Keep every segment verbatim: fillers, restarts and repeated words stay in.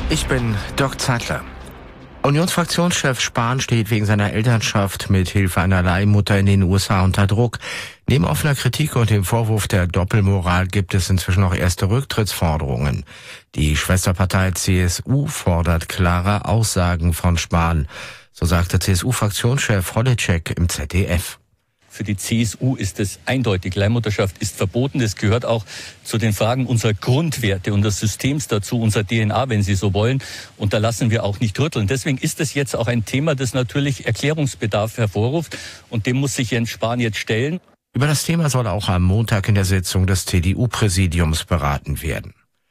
Ich bin Dirk Zeitler. Unionsfraktionschef Spahn steht wegen seiner Elternschaft mit Hilfe einer Leihmutter in den U S A unter Druck. Neben offener Kritik und dem Vorwurf der Doppelmoral gibt es inzwischen auch erste Rücktrittsforderungen. Die Schwesterpartei C S U fordert klare Aussagen von Spahn. So sagte C S U-Fraktionschef Holleczek im Z D F. Für die C S U ist es eindeutig. Leihmutterschaft ist verboten. Das gehört auch zu den Fragen unserer Grundwerte, unseres Systems dazu, unserer D N A, wenn Sie so wollen. Und da lassen wir auch nicht rütteln. Deswegen ist es jetzt auch ein Thema, das natürlich Erklärungsbedarf hervorruft. Und dem muss sich Jens Spahn jetzt stellen. Über das Thema soll auch am Montag in der Sitzung des C D U-Präsidiums beraten werden.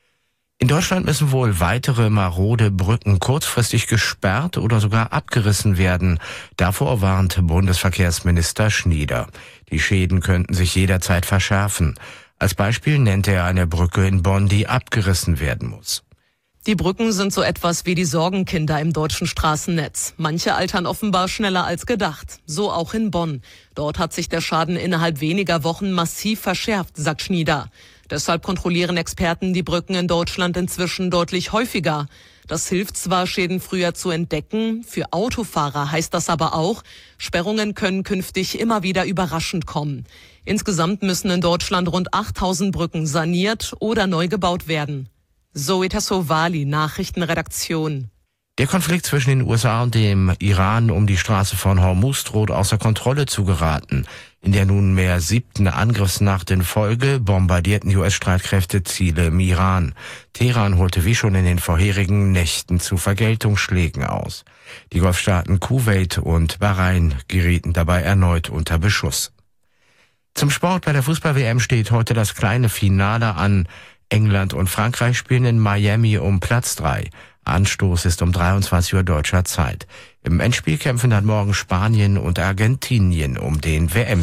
In Deutschland müssen wohl weitere marode Brücken kurzfristig gesperrt oder sogar abgerissen werden. Davor warnt Bundesverkehrsminister Schnieder. Die Schäden könnten sich jederzeit verschärfen. Als Beispiel nennt er eine Brücke in Bonn, die abgerissen werden muss. Die Brücken sind so etwas wie die Sorgenkinder im deutschen Straßennetz. Manche altern offenbar schneller als gedacht. So auch in Bonn. Dort hat sich der Schaden innerhalb weniger Wochen massiv verschärft, sagt Schnieder. Deshalb kontrollieren Experten die Brücken in Deutschland inzwischen deutlich häufiger. Das hilft zwar, Schäden früher zu entdecken, für Autofahrer heißt das aber auch, Sperrungen können künftig immer wieder überraschend kommen. Insgesamt müssen in Deutschland rund achttausend Brücken saniert oder neu gebaut werden. Zoe Tassovali, Nachrichtenredaktion. Der Konflikt zwischen den U S A und dem Iran um die Straße von Hormuz droht außer Kontrolle zu geraten. In der nunmehr siebten Angriffsnacht in Folge bombardierten die U S-Streitkräfte Ziele im Iran. Teheran holte wie schon in den vorherigen Nächten zu Vergeltungsschlägen aus. Die Golfstaaten Kuwait und Bahrain gerieten dabei erneut unter Beschuss. Zum Sport: Bei der Fußball-W M steht heute das kleine Finale an. England und Frankreich spielen in Miami um Platz drei. Anstoß ist um dreiundzwanzig Uhr deutscher Zeit. Im Endspiel kämpfen dann morgen Spanien und Argentinien um den W M